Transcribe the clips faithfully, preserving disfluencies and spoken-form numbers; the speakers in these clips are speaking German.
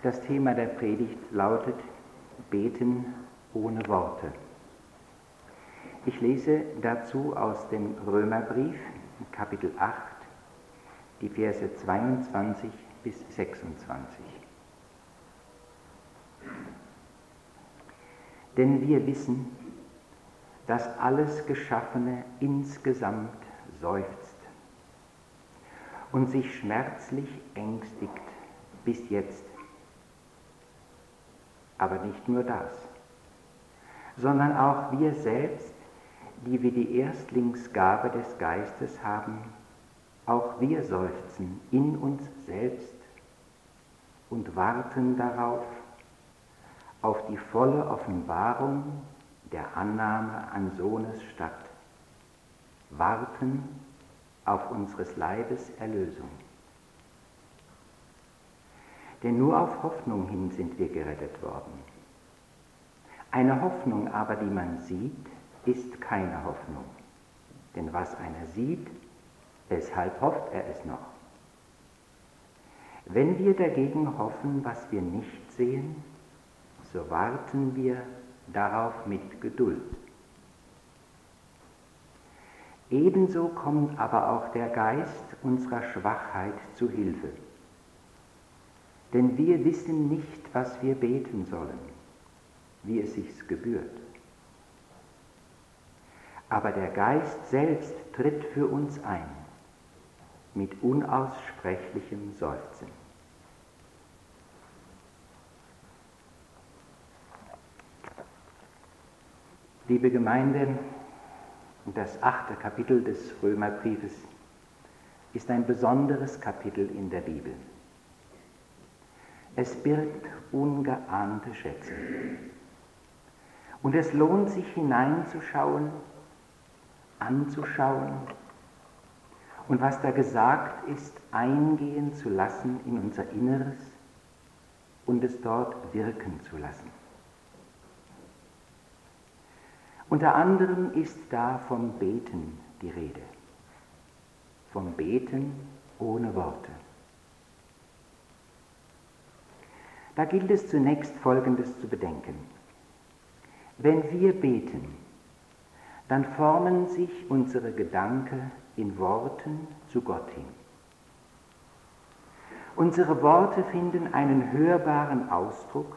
Das Thema der Predigt lautet Beten ohne Worte. Ich lese dazu aus dem Römerbrief, Kapitel acht, die Verse zweiundzwanzig bis sechsundzwanzig. Denn wir wissen, dass alles Geschaffene insgesamt seufzt und sich schmerzlich ängstigt bis jetzt. Aber nicht nur das, sondern auch wir selbst, die wir die Erstlingsgabe des Geistes haben, auch wir seufzen in uns selbst und warten darauf, auf die volle Offenbarung der Annahme an Sohnes statt, warten auf unseres Leibes Erlösung. Denn nur auf Hoffnung hin sind wir gerettet worden. Eine Hoffnung aber, die man sieht, ist keine Hoffnung. Denn was einer sieht, weshalb hofft er es noch? Wenn wir dagegen hoffen, was wir nicht sehen, so warten wir darauf mit Geduld. Ebenso kommt aber auch der Geist unserer Schwachheit zu Hilfe. Denn wir wissen nicht, was wir beten sollen, wie es sich gebührt. Aber der Geist selbst tritt für uns ein, mit unaussprechlichem Seufzen. Liebe Gemeinde, das achte Kapitel des Römerbriefes ist ein besonderes Kapitel in der Bibel. Es birgt ungeahnte Schätze. Und es lohnt sich hineinzuschauen, anzuschauen und was da gesagt ist, eingehen zu lassen in unser Inneres und es dort wirken zu lassen. Unter anderem ist da vom Beten die Rede, vom Beten ohne Worte. Da gilt es zunächst Folgendes zu bedenken. Wenn wir beten, dann formen sich unsere Gedanken in Worten zu Gott hin. Unsere Worte finden einen hörbaren Ausdruck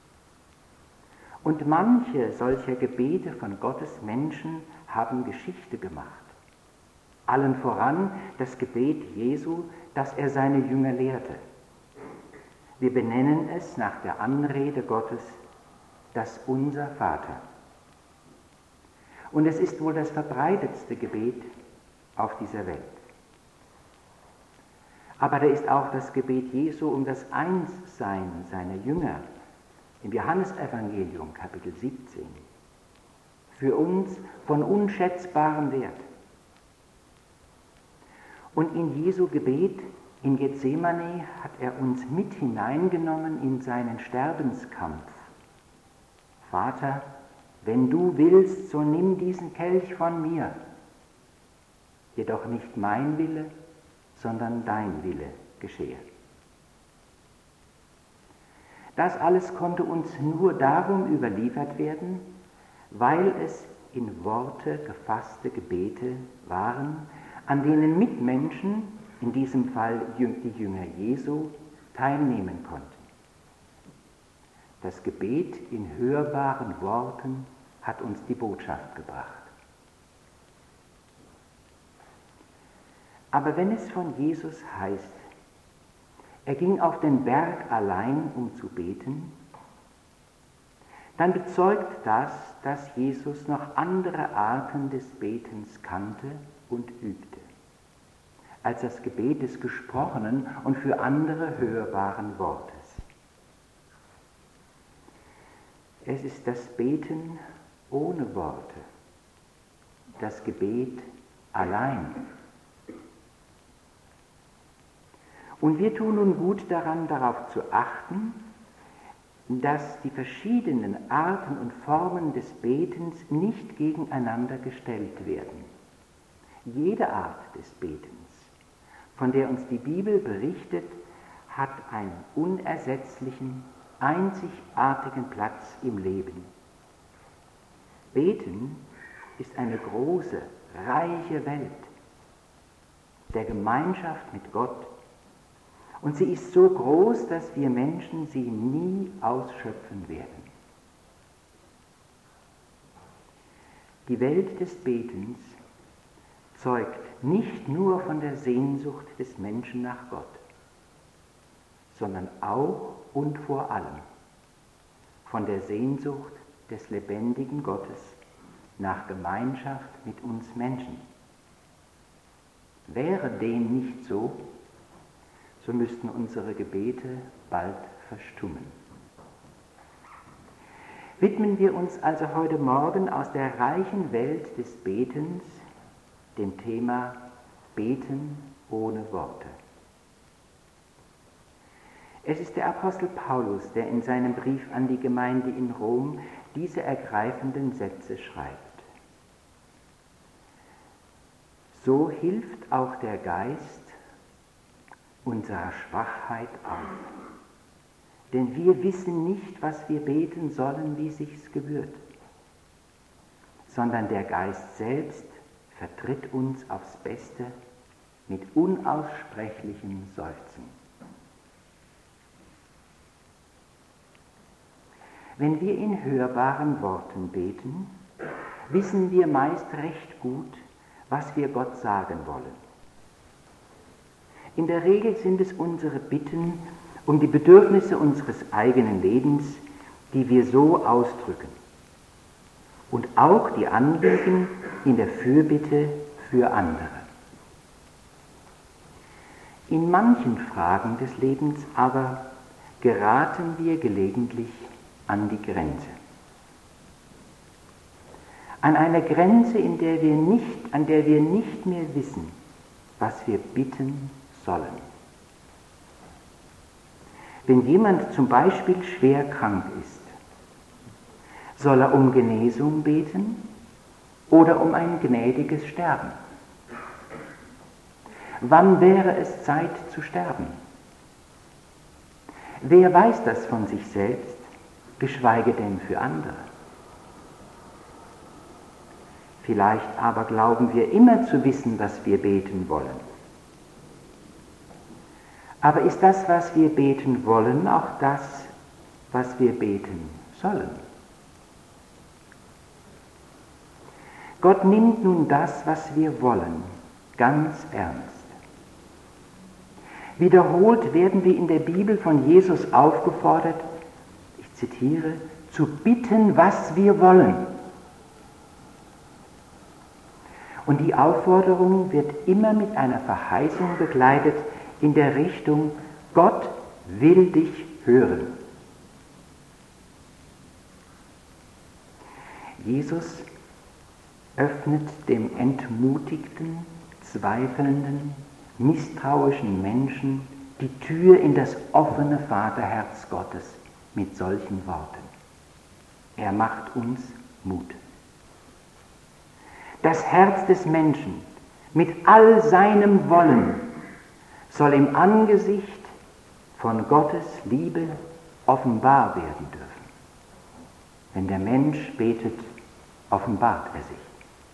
und manche solcher Gebete von Gottes Menschen haben Geschichte gemacht. Allen voran das Gebet Jesu, das er seine Jünger lehrte. Wir benennen es nach der Anrede Gottes das Unser Vater. Und es ist wohl das verbreitetste Gebet auf dieser Welt. Aber da ist auch das Gebet Jesu um das Einssein seiner Jünger im Johannesevangelium, Kapitel siebzehn, für uns von unschätzbarem Wert. Und in Jesu Gebet in Gethsemane hat er uns mit hineingenommen in seinen Sterbenskampf. Vater, wenn du willst, so nimm diesen Kelch von mir. Jedoch nicht mein Wille, sondern dein Wille geschehe. Das alles konnte uns nur darum überliefert werden, weil es in Worte gefasste Gebete waren, an denen Mitmenschen, in diesem Fall die Jünger Jesu, teilnehmen konnten. Das Gebet in hörbaren Worten hat uns die Botschaft gebracht. Aber wenn es von Jesus heißt, er ging auf den Berg allein, um zu beten, dann bezeugt das, dass Jesus noch andere Arten des Betens kannte und übte, als das Gebet des gesprochenen und für andere hörbaren Wortes. Es ist das Beten ohne Worte, das Gebet allein. Und wir tun nun gut daran, darauf zu achten, dass die verschiedenen Arten und Formen des Betens nicht gegeneinander gestellt werden. Jede Art des Betens, von der uns die Bibel berichtet, hat einen unersetzlichen, einzigartigen Platz im Leben. Beten ist eine große, reiche Welt der Gemeinschaft mit Gott. Und sie ist so groß, dass wir Menschen sie nie ausschöpfen werden. Die Welt des Betens zeugt nicht nur von der Sehnsucht des Menschen nach Gott, sondern auch und vor allem von der Sehnsucht des lebendigen Gottes nach Gemeinschaft mit uns Menschen. Wäre dem nicht so, so müssten unsere Gebete bald verstummen. Widmen wir uns also heute Morgen aus der reichen Welt des Betens dem Thema Beten ohne Worte. Es ist der Apostel Paulus, der in seinem Brief an die Gemeinde in Rom diese ergreifenden Sätze schreibt. So hilft auch der Geist unserer Schwachheit auf. Denn wir wissen nicht, was wir beten sollen, wie sich's gebührt, sondern der Geist selbst vertritt uns aufs Beste mit unaussprechlichem Seufzen. Wenn wir in hörbaren Worten beten, wissen wir meist recht gut, was wir Gott sagen wollen. In der Regel sind es unsere Bitten um die Bedürfnisse unseres eigenen Lebens, die wir so ausdrücken. Und auch die Anliegen in der Fürbitte für andere. In manchen Fragen des Lebens aber geraten wir gelegentlich an die Grenze. An eine Grenze, in der wir nicht, an der wir nicht mehr wissen, was wir bitten sollen. Wenn jemand zum Beispiel schwer krank ist, soll er um Genesung beten oder um ein gnädiges Sterben? Wann wäre es Zeit zu sterben? Wer weiß das von sich selbst, geschweige denn für andere? Vielleicht aber glauben wir immer zu wissen, was wir beten wollen. Aber ist das, was wir beten wollen, auch das, was wir beten sollen? Gott nimmt nun das, was wir wollen, ganz ernst. Wiederholt werden wir in der Bibel von Jesus aufgefordert, ich zitiere, zu bitten, was wir wollen. Und die Aufforderung wird immer mit einer Verheißung begleitet in der Richtung, Gott will dich hören. Jesus öffnet dem entmutigten, zweifelnden, misstrauischen Menschen die Tür in das offene Vaterherz Gottes mit solchen Worten. Er macht uns Mut. Das Herz des Menschen mit all seinem Wollen soll im Angesicht von Gottes Liebe offenbar werden dürfen. Wenn der Mensch betet, offenbart er sich.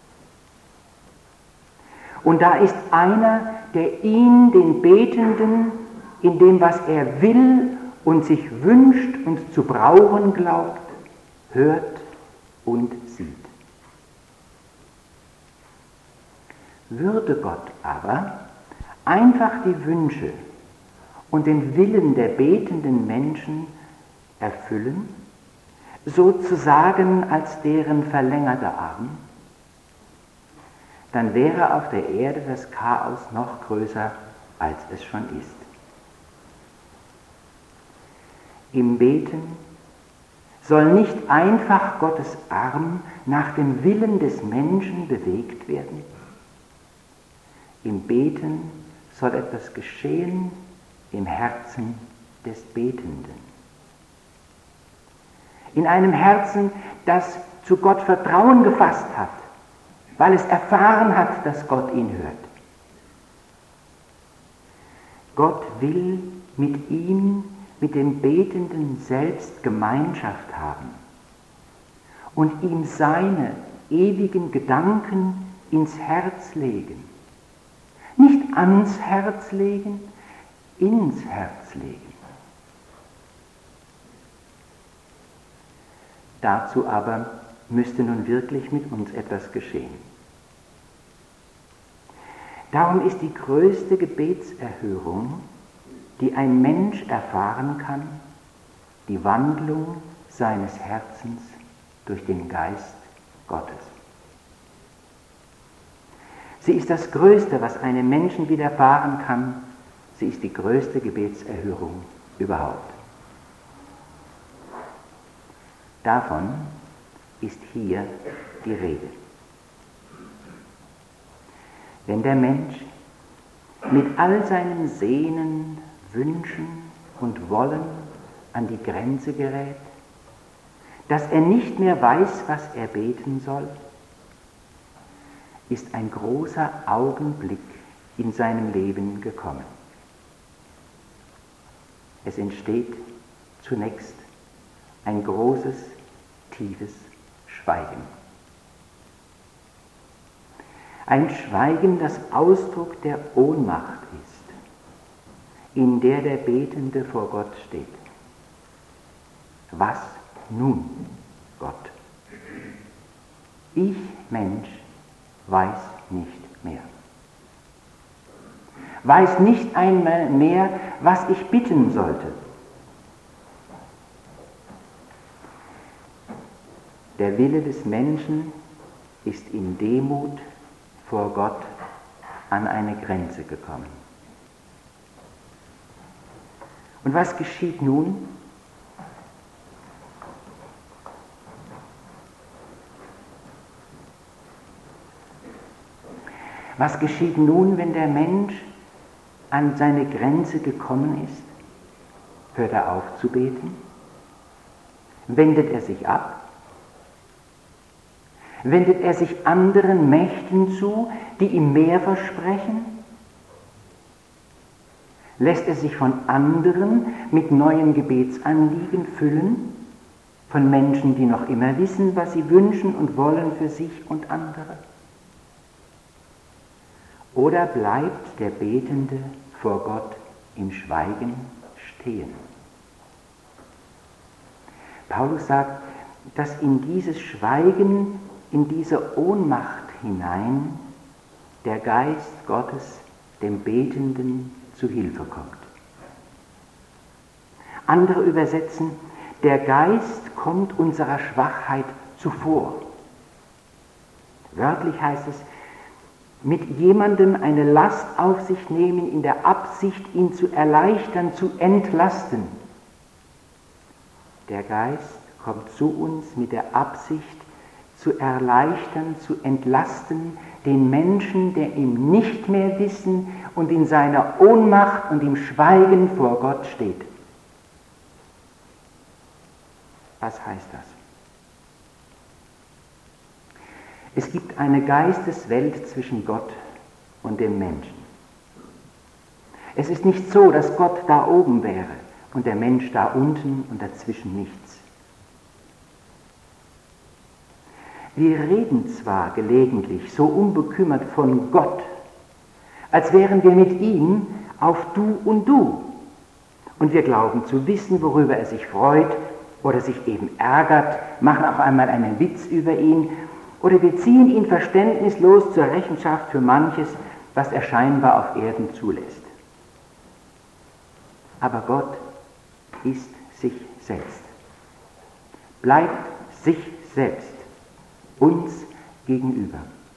Und da ist einer, der ihn, den Betenden, in dem, was er will und sich wünscht und zu brauchen glaubt, hört und sieht. Würde Gott aber einfach die Wünsche und den Willen der betenden Menschen erfüllen, sozusagen als deren verlängerter Arm, dann wäre auf der Erde das Chaos noch größer, als es schon ist. Im Beten soll nicht einfach Gottes Arm nach dem Willen des Menschen bewegt werden. Im Beten soll etwas geschehen im Herzen des Betenden. In einem Herzen, das zu Gott Vertrauen gefasst hat, weil es erfahren hat, dass Gott ihn hört. Gott will mit ihm, mit dem Betenden selbst Gemeinschaft haben und ihm seine ewigen Gedanken ins Herz legen. Nicht ans Herz legen, ins Herz legen. Dazu aber müsste nun wirklich mit uns etwas geschehen. Darum ist die größte Gebetserhörung, die ein Mensch erfahren kann, die Wandlung seines Herzens durch den Geist Gottes. Sie ist das Größte, was einem Menschen widerfahren kann. Sie ist die größte Gebetserhörung überhaupt. Davon ist hier die Rede. Wenn der Mensch mit all seinen Sehnen, Wünschen und Wollen an die Grenze gerät, dass er nicht mehr weiß, was er beten soll, ist ein großer Augenblick in seinem Leben gekommen. Es entsteht zunächst ein großes, tiefes Schweigen. Ein Schweigen, das Ausdruck der Ohnmacht ist, in der der Betende vor Gott steht. Was nun, Gott? Ich, Mensch, weiß nicht mehr. Weiß nicht einmal mehr, was ich bitten sollte. Der Wille des Menschen ist in Demut vor Gott an eine Grenze gekommen. Und was geschieht nun? Was geschieht nun, wenn der Mensch an seine Grenze gekommen ist? Hört er auf zu beten? Wendet er sich ab? Wendet er sich anderen Mächten zu, die ihm mehr versprechen? Lässt er sich von anderen mit neuen Gebetsanliegen füllen? Von Menschen, die noch immer wissen, was sie wünschen und wollen für sich und andere? Oder bleibt der Betende vor Gott im Schweigen stehen? Paulus sagt, dass in dieses Schweigen, in diese Ohnmacht hinein der Geist Gottes dem Betenden zu Hilfe kommt. Andere übersetzen, der Geist kommt unserer Schwachheit zuvor. Wörtlich heißt es, mit jemandem eine Last auf sich nehmen, in der Absicht, ihn zu erleichtern, zu entlasten. Der Geist kommt zu uns mit der Absicht, zu erleichtern, zu entlasten, den Menschen, der im nicht mehr wissen und in seiner Ohnmacht und im Schweigen vor Gott steht. Was heißt das? Es gibt eine Geisteswelt zwischen Gott und dem Menschen. Es ist nicht so, dass Gott da oben wäre und der Mensch da unten und dazwischen nichts. Wir reden zwar gelegentlich so unbekümmert von Gott, als wären wir mit ihm auf Du und Du. Und wir glauben zu wissen, worüber er sich freut oder sich eben ärgert, machen auch einmal einen Witz über ihn. Oder wir ziehen ihn verständnislos zur Rechenschaft für manches, was er scheinbar auf Erden zulässt. Aber Gott ist sich selbst, bleibt sich selbst, uns gegenüber.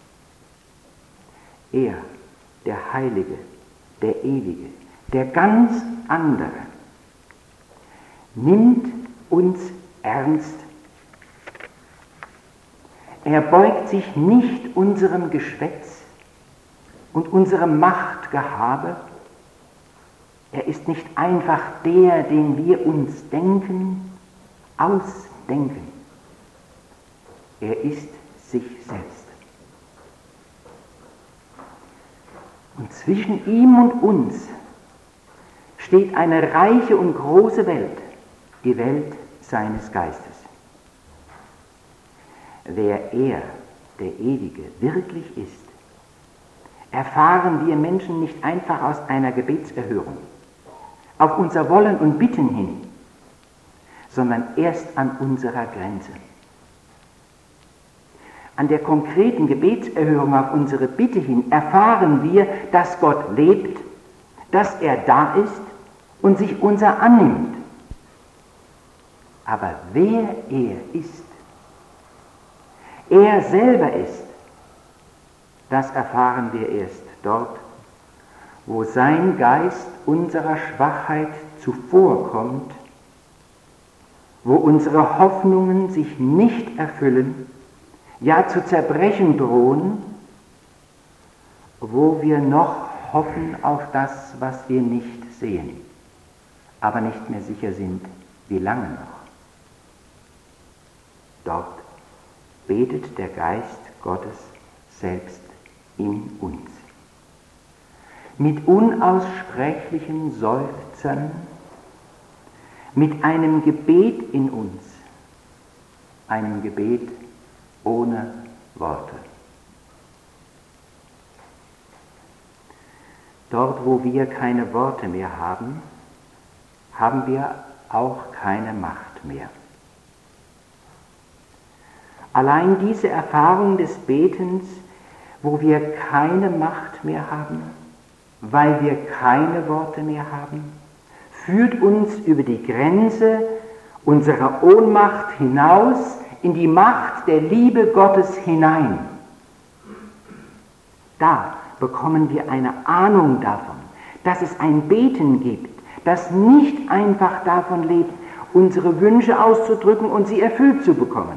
Er, der Heilige, der Ewige, der ganz andere, nimmt uns ernst. Er beugt sich nicht unserem Geschwätz und unserem Machtgehabe. Er ist nicht einfach der, den wir uns denken, ausdenken. Er ist sich selbst. Und zwischen ihm und uns steht eine reiche und große Welt, die Welt seines Geistes. Wer er, der Ewige, wirklich ist, erfahren wir Menschen nicht einfach aus einer Gebetserhörung, auf unser Wollen und Bitten hin, sondern erst an unserer Grenze. An der konkreten Gebetserhörung auf unsere Bitte hin erfahren wir, dass Gott lebt, dass er da ist und sich unser annimmt. Aber wer er ist, er selber ist, das erfahren wir erst dort, wo sein Geist unserer Schwachheit zuvorkommt, wo unsere Hoffnungen sich nicht erfüllen, ja zu zerbrechen drohen, wo wir noch hoffen auf das, was wir nicht sehen, aber nicht mehr sicher sind, wie lange noch. Dort betet der Geist Gottes selbst in uns. Mit unaussprechlichen Seufzern, mit einem Gebet in uns, einem Gebet ohne Worte. Dort, wo wir keine Worte mehr haben, haben wir auch keine Macht mehr. Allein diese Erfahrung des Betens, wo wir keine Macht mehr haben, weil wir keine Worte mehr haben, führt uns über die Grenze unserer Ohnmacht hinaus in die Macht der Liebe Gottes hinein. Da bekommen wir eine Ahnung davon, dass es ein Beten gibt, das nicht einfach davon lebt, unsere Wünsche auszudrücken und sie erfüllt zu bekommen.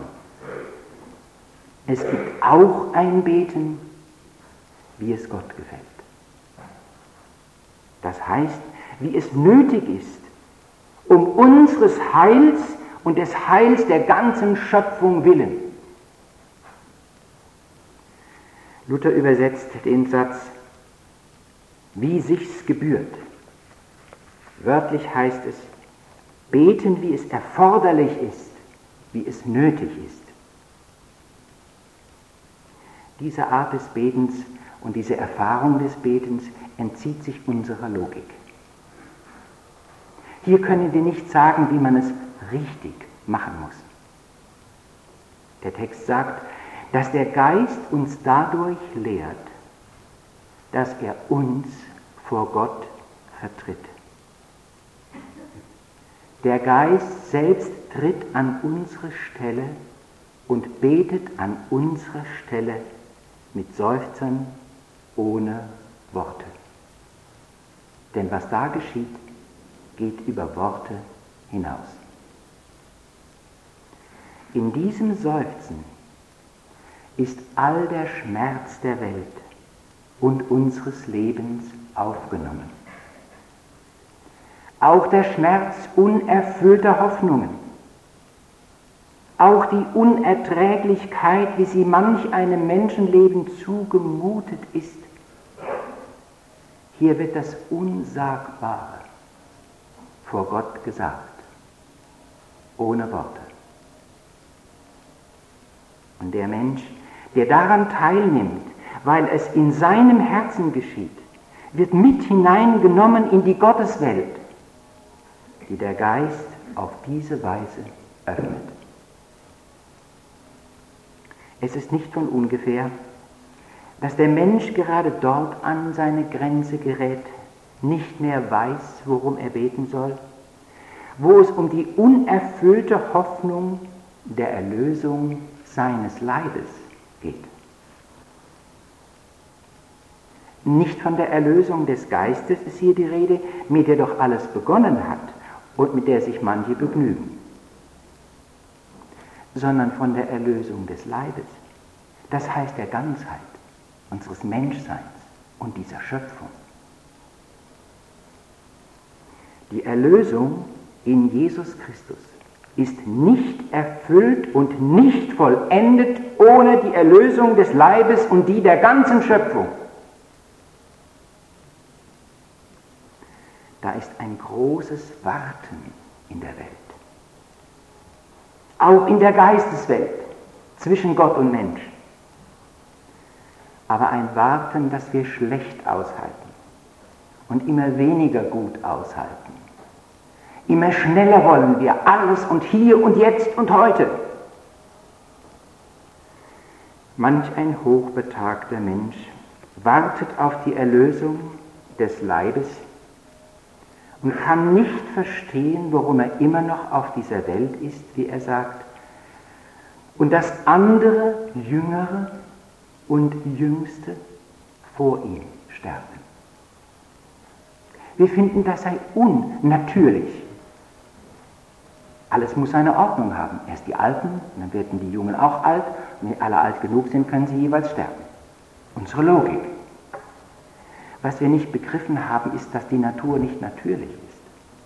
Es gibt auch ein Beten, wie es Gott gefällt. Das heißt, wie es nötig ist, um unseres Heils und des Heils der ganzen Schöpfung willen. Luther übersetzt den Satz, wie sich's gebührt. Wörtlich heißt es, beten, wie es erforderlich ist, wie es nötig ist. Diese Art des Betens und diese Erfahrung des Betens entzieht sich unserer Logik. Hier können wir nicht sagen, wie man es richtig machen muss. Der Text sagt, dass der Geist uns dadurch lehrt, dass er uns vor Gott vertritt. Der Geist selbst tritt an unsere Stelle und betet an unserer Stelle mit Seufzern ohne Worte. Denn was da geschieht, geht über Worte hinaus. In diesem Seufzen ist all der Schmerz der Welt und unseres Lebens aufgenommen. Auch der Schmerz unerfüllter Hoffnungen, auch die Unerträglichkeit, wie sie manch einem Menschenleben zugemutet ist. Hier wird das Unsagbare vor Gott gesagt, ohne Worte. Und der Mensch, der daran teilnimmt, weil es in seinem Herzen geschieht, wird mit hineingenommen in die Gotteswelt, die der Geist auf diese Weise öffnet. Es ist nicht von ungefähr, dass der Mensch gerade dort an seine Grenze gerät, nicht mehr weiß, worum er beten soll, wo es um die unerfüllte Hoffnung der Erlösung seines Leibes geht. Nicht von der Erlösung des Geistes ist hier die Rede, mit der doch alles begonnen hat und mit der sich manche begnügen, sondern von der Erlösung des Leibes, das heißt der Ganzheit unseres Menschseins und dieser Schöpfung. Die Erlösung in Jesus Christus ist nicht erfüllt und nicht vollendet ohne die Erlösung des Leibes und die der ganzen Schöpfung. Da ist ein großes Warten in der Welt. Auch in der Geisteswelt, zwischen Gott und Mensch. Aber ein Warten, das wir schlecht aushalten und immer weniger gut aushalten. Immer schneller wollen wir alles und hier und jetzt und heute. Manch ein hochbetagter Mensch wartet auf die Erlösung des Leibes und kann nicht verstehen, warum er immer noch auf dieser Welt ist, wie er sagt, und dass andere, Jüngere und Jüngste vor ihm sterben. Wir finden, das sei unnatürlich. Alles muss seine Ordnung haben. Erst die Alten, dann werden die Jungen auch alt. Wenn alle alt genug sind, können sie jeweils sterben. Unsere Logik. Was wir nicht begriffen haben, ist, dass die Natur nicht natürlich ist.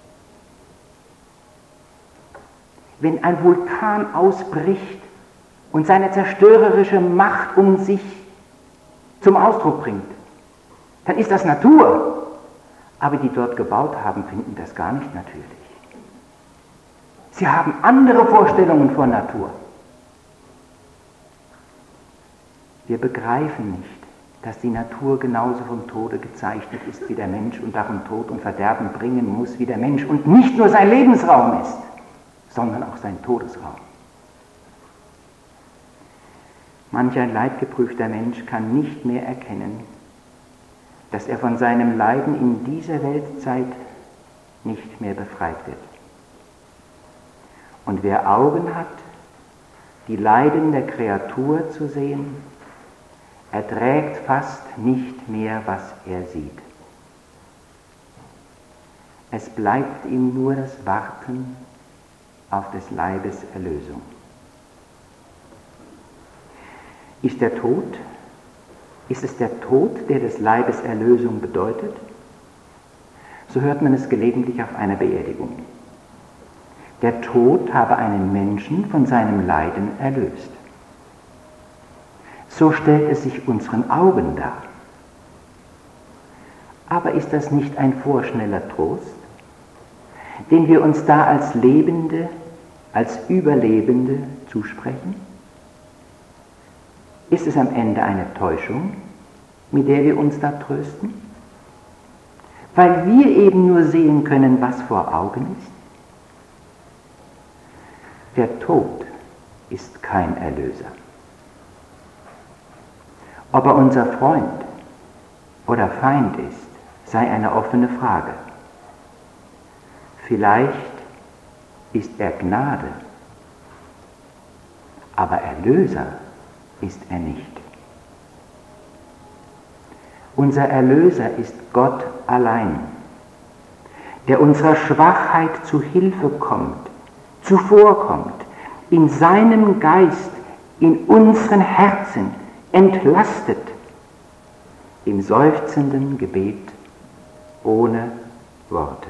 Wenn ein Vulkan ausbricht und seine zerstörerische Macht um sich zum Ausdruck bringt, dann ist das Natur. Aber die dort gebaut haben, finden das gar nicht natürlich. Sie haben andere Vorstellungen von Natur. Wir begreifen nicht, dass die Natur genauso vom Tode gezeichnet ist wie der Mensch und darum Tod und Verderben bringen muss wie der Mensch und nicht nur sein Lebensraum ist, sondern auch sein Todesraum. Manch ein leidgeprüfter Mensch kann nicht mehr erkennen, dass er von seinem Leiden in dieser Weltzeit nicht mehr befreit wird. Und wer Augen hat, die Leiden der Kreatur zu sehen, erträgt fast nicht mehr, was er sieht. Es bleibt ihm nur das Warten auf des Leibes Erlösung. Ist der Tod, ist es der Tod, der des Leibes Erlösung bedeutet? So hört man es gelegentlich auf einer Beerdigung. Der Tod habe einen Menschen von seinem Leiden erlöst. So stellt es sich unseren Augen dar. Aber ist das nicht ein vorschneller Trost, den wir uns da als Lebende, als Überlebende zusprechen? Ist es am Ende eine Täuschung, mit der wir uns da trösten? Weil wir eben nur sehen können, was vor Augen ist? Der Tod ist kein Erlöser. Ob er unser Freund oder Feind ist, sei eine offene Frage. Vielleicht ist er Gnade, aber Erlöser ist er nicht. Unser Erlöser ist Gott allein, der unserer Schwachheit zu Hilfe kommt, zuvorkommt, in seinem Geist, in unseren Herzen entlastet, im seufzenden Gebet ohne Worte.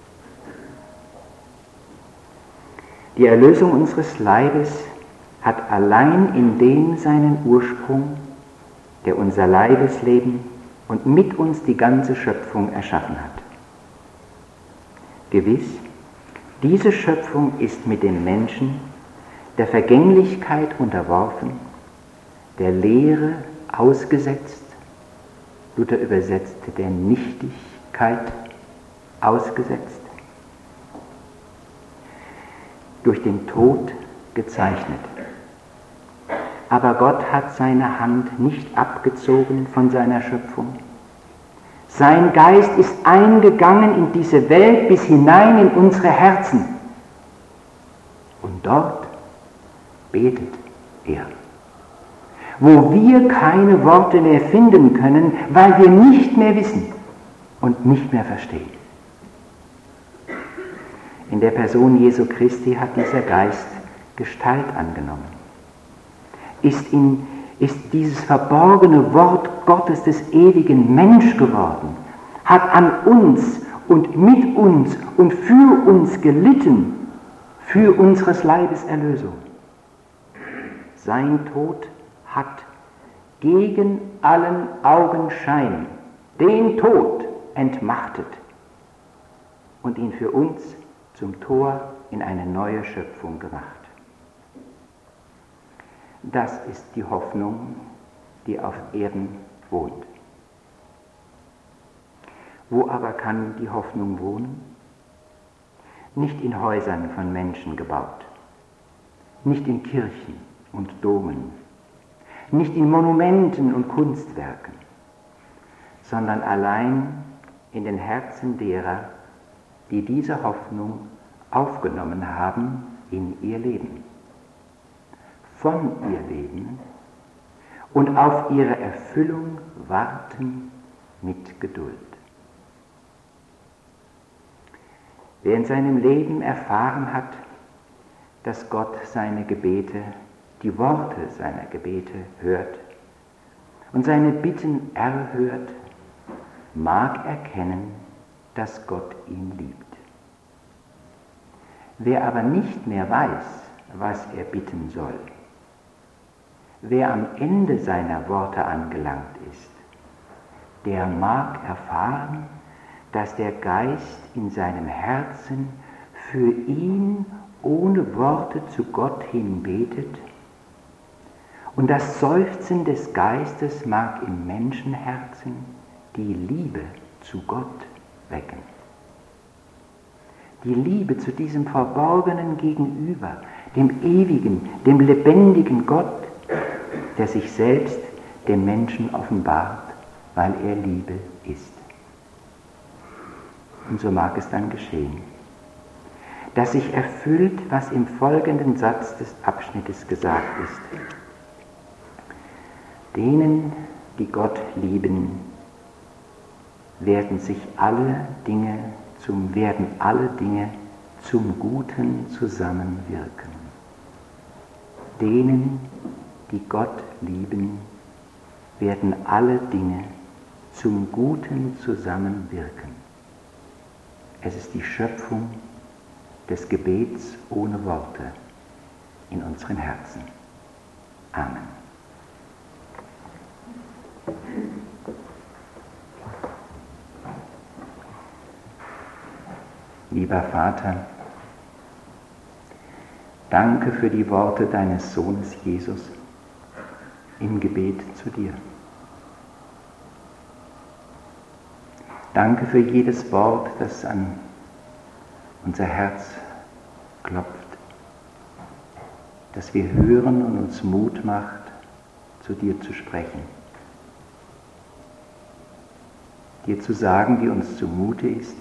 Die Erlösung unseres Leibes hat allein in dem seinen Ursprung, der unser Leibesleben und mit uns die ganze Schöpfung erschaffen hat. Gewiss, diese Schöpfung ist mit den Menschen der Vergänglichkeit unterworfen, der Leere ausgesetzt, Luther übersetzte der Nichtigkeit ausgesetzt, durch den Tod gezeichnet. Aber Gott hat seine Hand nicht abgezogen von seiner Schöpfung. Sein Geist ist eingegangen in diese Welt bis hinein in unsere Herzen. Und dort betet er. Wo wir keine Worte mehr finden können, weil wir nicht mehr wissen und nicht mehr verstehen. In der Person Jesu Christi hat dieser Geist Gestalt angenommen. Ist, in, ist dieses verborgene Wort Gottes des ewigen Mensch geworden, hat an uns und mit uns und für uns gelitten, für unseres Leibes Erlösung. Sein Tod hat gegen allen Augenschein den Tod entmachtet. und ihn für uns zum Tor in eine neue Schöpfung gemacht. Das ist die Hoffnung, die auf Erden wohnt. Wo aber kann die Hoffnung wohnen? Nicht in Häusern von Menschen gebaut, nicht in Kirchen und Domen, nicht in Monumenten und Kunstwerken, sondern allein in den Herzen derer, die diese Hoffnung aufgenommen haben in ihr Leben, von ihr leben und auf ihre Erfüllung warten mit Geduld. Wer in seinem Leben erfahren hat, dass Gott seine Gebete, die Worte seiner Gebete hört und seine Bitten erhört, mag erkennen, dass Gott ihn liebt. Wer aber nicht mehr weiß, was er bitten soll, wer am Ende seiner Worte angelangt ist, der mag erfahren, dass der Geist in seinem Herzen für ihn ohne Worte zu Gott hin betet, und das Seufzen des Geistes mag im Menschenherzen die Liebe zu Gott wecken. Die Liebe zu diesem verborgenen Gegenüber, dem ewigen, dem lebendigen Gott, der sich selbst dem Menschen offenbart, weil er Liebe ist. Und so mag es dann geschehen, dass sich erfüllt, was im folgenden Satz des Abschnittes gesagt ist. Denen, die Gott lieben, werden sich alle Dinge zum, werden alle Dinge zum Guten zusammenwirken. Denen, die Gott lieben, werden alle Dinge zum Guten zusammenwirken. Es ist die Schöpfung des Gebets ohne Worte in unseren Herzen. Amen. Lieber Vater, danke für die Worte deines Sohnes Jesus im Gebet zu dir. Danke für jedes Wort, das an unser Herz klopft, das wir hören und uns Mut macht, zu dir zu sprechen. Dir zu sagen, wie uns zumute ist,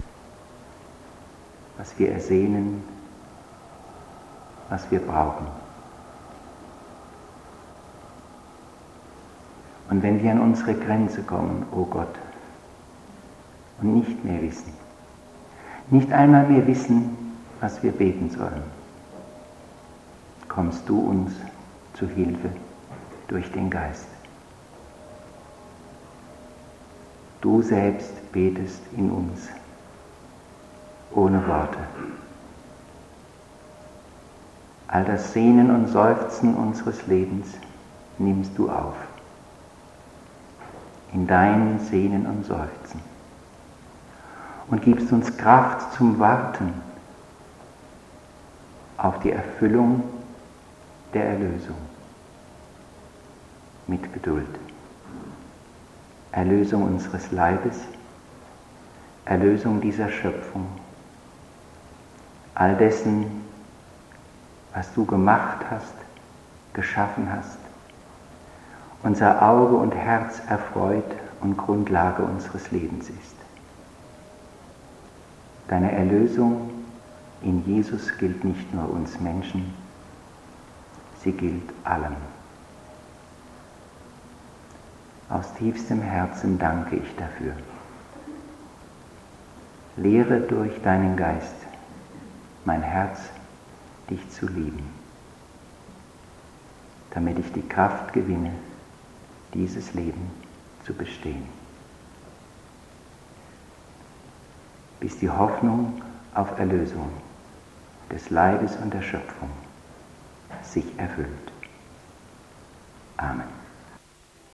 was wir ersehnen, was wir brauchen. Und wenn wir an unsere Grenze kommen, o Gott, und nicht mehr wissen, nicht einmal mehr wissen, was wir beten sollen, kommst du uns zu Hilfe durch den Geist. Du selbst betest in uns ohne Worte. All das Sehnen und Seufzen unseres Lebens nimmst du auf. In dein Sehnen und Seufzen. Und gibst uns Kraft zum Warten auf die Erfüllung der Erlösung. Mit Geduld. Erlösung unseres Leibes, Erlösung dieser Schöpfung. All dessen, was du gemacht hast, geschaffen hast, unser Auge und Herz erfreut und Grundlage unseres Lebens ist. Deine Erlösung in Jesus gilt nicht nur uns Menschen, sie gilt allen. Aus tiefstem Herzen danke ich dafür. Lehre durch deinen Geist mein Herz, dich zu lieben, damit ich die Kraft gewinne, dieses Leben zu bestehen. Bis die Hoffnung auf Erlösung des Leibes und der Schöpfung sich erfüllt. Amen.